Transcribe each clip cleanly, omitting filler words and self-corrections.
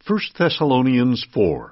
1 Thessalonians 4.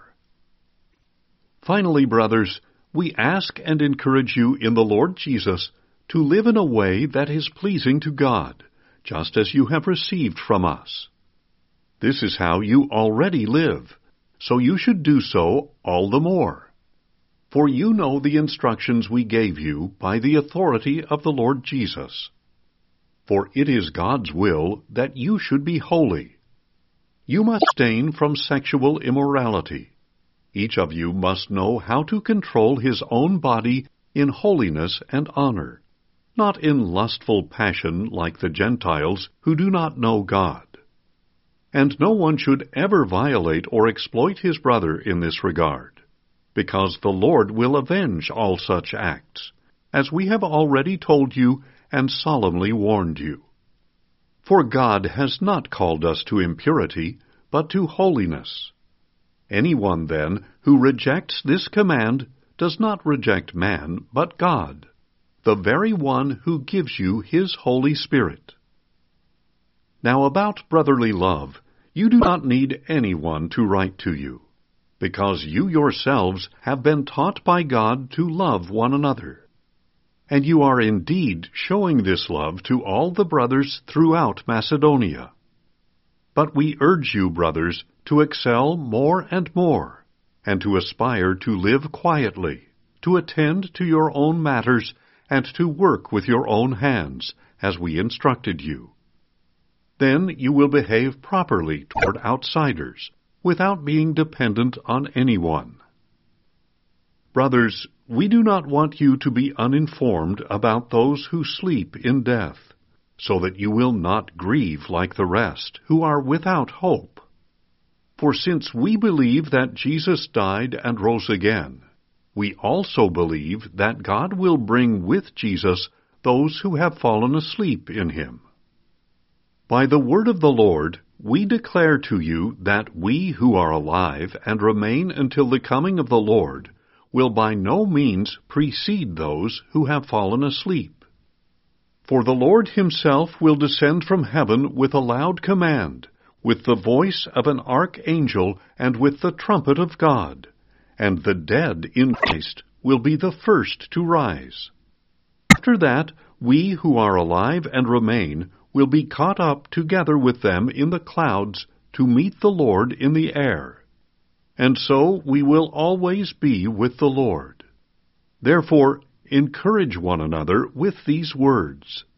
Finally, brothers, we ask and encourage you in the Lord Jesus to live in a way that is pleasing to God, just as you have received from us. This is how you already live, so you should do so all the more. For you know the instructions we gave you by the authority of the Lord Jesus. For it is God's will that you should be holy. You must abstain from sexual immorality. Each of you must know how to control his own body in holiness and honor, not in lustful passion like the Gentiles who do not know God. And no one should ever violate or exploit his brother in this regard, because the Lord will avenge all such acts, as we have already told you and solemnly warned you. For God has not called us to impurity, but to holiness. Anyone, then, who rejects this command does not reject man, but God, the very one who gives you his Holy Spirit. Now about brotherly love, you do not need anyone to write to you, because you yourselves have been taught by God to love one another. And you are indeed showing this love to all the brothers throughout Macedonia. But we urge you, brothers, to excel more and more, and to aspire to live quietly, to attend to your own matters, and to work with your own hands, as we instructed you. Then you will behave properly toward outsiders, without being dependent on anyone. Brothers, we do not want you to be uninformed about those who sleep in death, so that you will not grieve like the rest, who are without hope. For since we believe that Jesus died and rose again, we also believe that God will bring with Jesus those who have fallen asleep in him. By the word of the Lord, we declare to you that we who are alive and remain until the coming of the Lord will by no means precede those who have fallen asleep. For the Lord himself will descend from heaven with a loud command, with the voice of an archangel, and with the trumpet of God, and the dead in Christ will be the first to rise. After that, we who are alive and remain will be caught up together with them in the clouds to meet the Lord in the air. And so we will always be with the Lord. Therefore, encourage one another with these words.